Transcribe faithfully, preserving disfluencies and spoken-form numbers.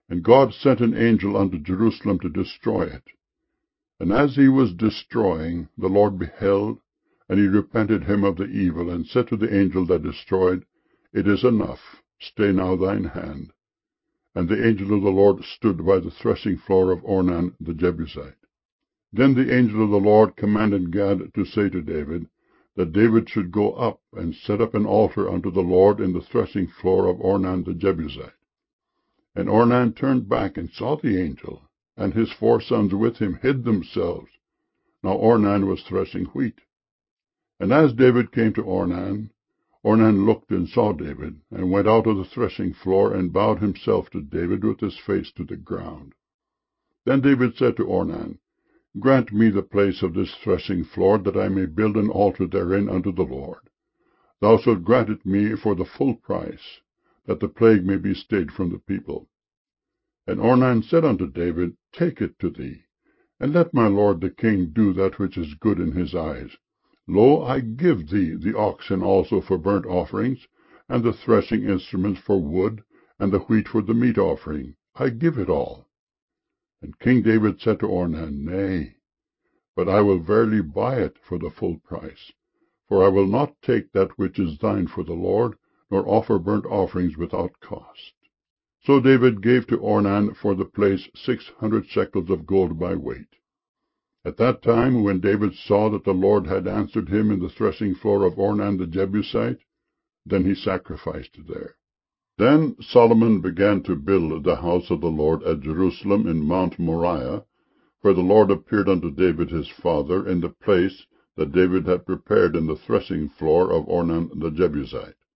And God sent an angel unto Jerusalem to destroy it. And as he was destroying, the Lord beheld, and he repented him of the evil, and said to the angel that destroyed, It is enough, stay now thine hand. And the angel of the Lord stood by the threshing floor of Ornan the Jebusite. Then the angel of the Lord commanded Gad to say to David, that David should go up and set up an altar unto the Lord in the threshing floor of Ornan the Jebusite. And Ornan turned back and saw the angel, and his four sons with him hid themselves. Now Ornan was threshing wheat. And as David came to Ornan, Ornan looked and saw David, and went out of the threshing floor, and bowed himself to David with his face to the ground. Then David said to Ornan, Grant me the place of this threshing floor, that I may build an altar therein unto the Lord. Thou shalt grant it me for the full price, that the plague may be stayed from the people. And Ornan said unto David, Take it to thee, and let my lord the king do that which is good in his eyes. Lo, I give thee the oxen also for burnt offerings, and the threshing instruments for wood, and the wheat for the meat offering. I give it all. And King David said to Ornan, Nay, but I will verily buy it for the full price, for I will not take that which is thine for the Lord, nor offer burnt offerings without cost. So David gave to Ornan for the place six hundred shekels of gold by weight. At that time, when David saw that the Lord had answered him in the threshing floor of Ornan the Jebusite, then he sacrificed there. Then Solomon began to build the house of the Lord at Jerusalem in Mount Moriah, where the Lord appeared unto David his father, in the place that David had prepared in the threshing floor of Ornan the Jebusite.